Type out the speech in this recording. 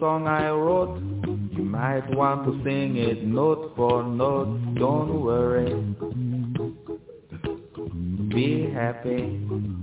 song I wrote. You might want to sing it note for note. Don't worry, be happy.